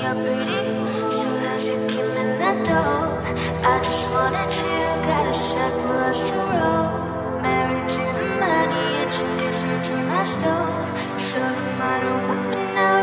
so pretty. So how's you keeping that dope? I just wanna chill, got a set for us to roll. Married to the money, introduce me to my stove. Show them how to whip it now.